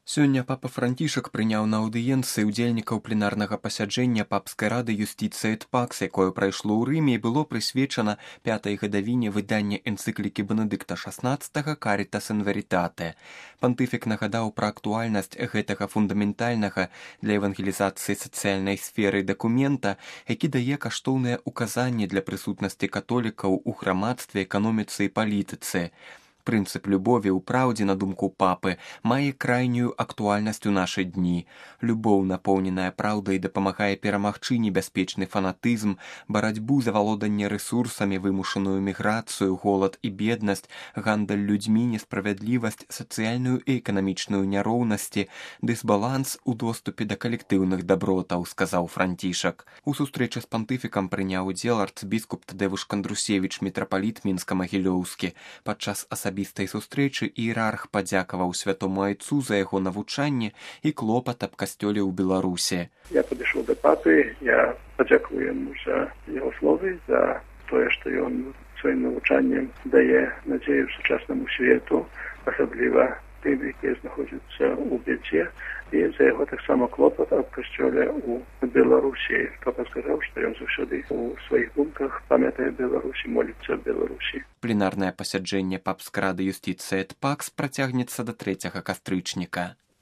Сёння папа Францішак прыняў на аўдыенцыі ўдзельнікаў пленарнага пасяджэння папскай рады юстыцыі эт пакс, якое прайшло ў Рыме і было прысвечана 5-й гадавіне выдання энцыклікі Бенедыкта XVI «Caritas in Veritate». Пантыфік нагадаў пра актуальнасць гэтага фундаментальнага для евангелізацыі сацыяльнай сферы дакумента, які дае каштоўныя указанні для прысутнасці католікаў у грамадстве, эканоміцы і палітыцы. Прынцып любові ў праўдзе, на думку папы, мае крайнюю актуальнасць у нашы дні. Любоў, напоўненая праўдай, дапамагае перамагчы небяспечны фанатызм, барацьбу за валоданне рэсурсамі, вымушаную міграцыю, голад і беднасць, гандаль людзьмі, несправядлівасць, сацыяльную і эканамічную няроўнасці, дысбаланс у доступе да калектыўных дабротаў, сказаў Францішак. У сустрэчы з пантыфікам прыняў удзел арцбіскуп Тадэвуш Кандрусевіч, мітрапаліт Мінска-Магілёўскі. Падчас асабістай сустрэчы іерарх падзякаваў святому айцу за яго навучанне і клопат аб касцёле ў Беларусі. Я падышоў да папы, я падзякую яму за яго словы, за тое, што ён сваім навучаннем дае надзею сучаснаму свету, асабліва тым, якія знаходзяцца ў бядзе, і за яго таксама клопат аб касцёле ў Беларусі. Папа сказаў, што ён заўсёды у сваіх думках памятае Беларусі, моліцца Беларусі. Пленарнае пасяджэнне папскай рады юстыцыі эт пакс працягнецца да 3 кастрычніка.